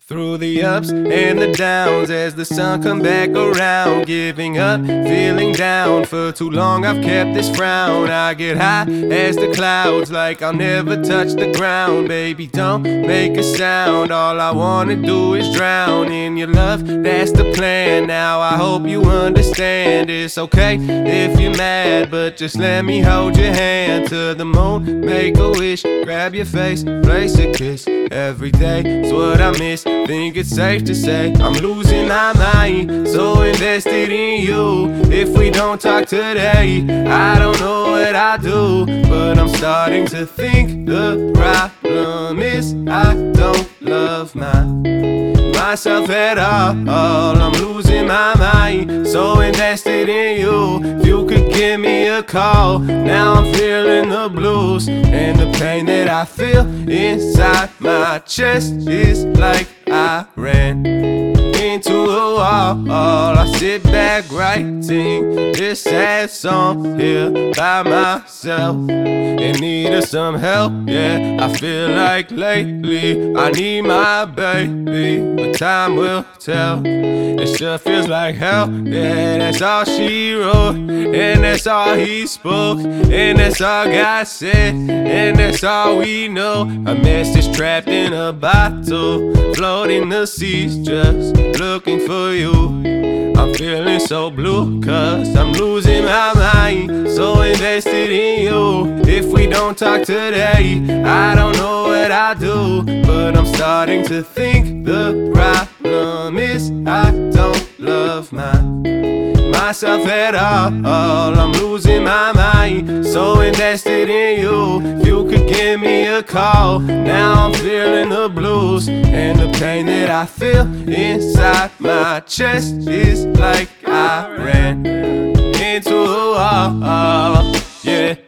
Through the ups and the downs as the sun come back around, giving up, feeling down. For too long I've kept this frown. I get high as the clouds like I'll never touch the ground. Baby, don't make a sound. All I wanna do is drown in your love, that's the plan. Now I hope you understand. It's okay if you're mad, but just let me hold your hand. To the moon, make a wish, grab your face, place a kiss. Every day's what I miss. Think it's safe to say I'm losing my mind, so invested in you. If we don't talk today, I don't know what I do, but I'm starting to think the problem is I don't love myself at all. I'm losing my mind, so invested in you. If you could give me a call, now I'm feeling the blues, and the pain that I feel inside my chest is like I ran into a wall. I sit back writing this sad song here by myself, in need of some help. Yeah, I feel like lately I need my baby, but time will tell. It sure feels like hell. Yeah, that's all she wrote, and that's all he spoke, and that's all God said, and that's all we know. A message trapped in a bottle, floating the seas, just looking for you. I'm feeling so blue, cause I'm losing my mind, so invested in you. If we don't talk today, I don't know what I do, but I'm starting to think the problem is I don't love myself at all. I'm losing my mind, so invested in you. If you could give me a call, now I'm feeling the blues, and the pain that I feel inside my chest is like I ran into a wall. Yeah.